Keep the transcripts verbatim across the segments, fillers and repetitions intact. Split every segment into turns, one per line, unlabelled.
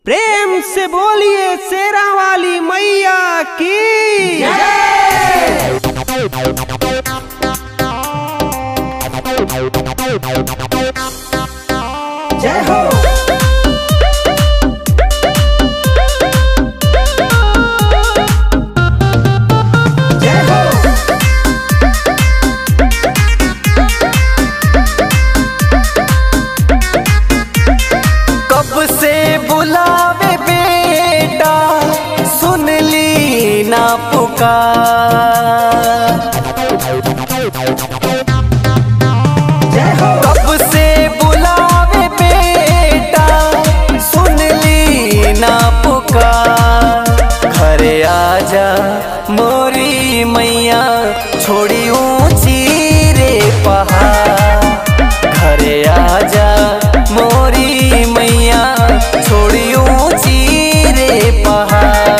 प्रेम से बोलिए शेरा वाली मैया की जय। जय हो।
बुलावे बेटा सुन ली ना पुकार, कब से बुलावे बेटा सुन ली ना पुकार। घरे आजा मोरी मैया छोड़ी ऊंची रे पहाड़। घरे आजा मोरी मैया छोड़ी ऊंची रे पहाड़।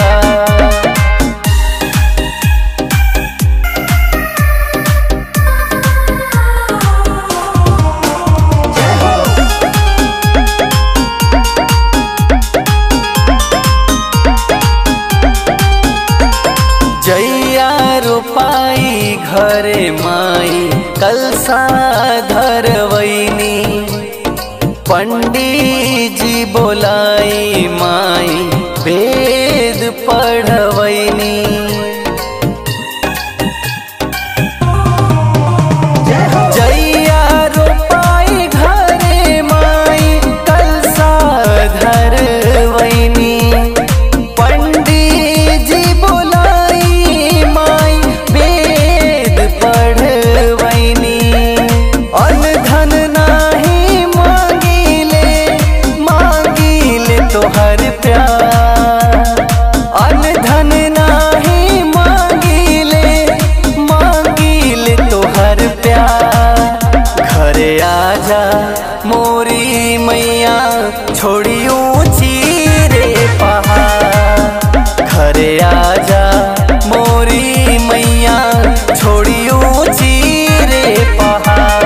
जैया रोपाई घरे माई कलसा धरवैनी। पंडित जी बोलाई माई वेद पढ़वैनी। जैया रोपाई घरे माई कलसा धरवैनी। पंडित जी बोलाई माई वेद पढ़वैनी। अन्न धन नाही मांगीले मांगीले तोहर प्यार। अन्न धन नाही मांगीले मांगीले तोहर प्यार। घरे आजा मोरी मैया छोड़ी ऊंची रे पहाड़। घरे आजा मोरी मैया छोड़ी ऊंची रे पहाड़।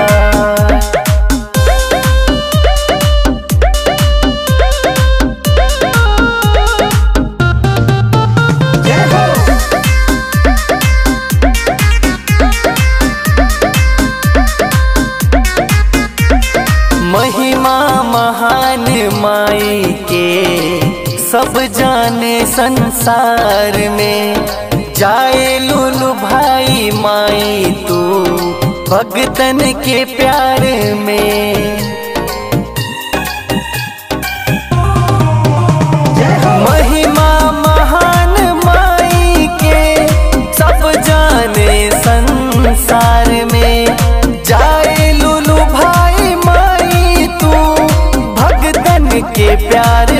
महिमा महान माई के सब जाने संसार में। जाए लुलु भाई माई तू भगतन के प्यार में। महिमा महान माई के सब जाने संसार में। जाए लुलु भाई माई तू भगतन के प्यार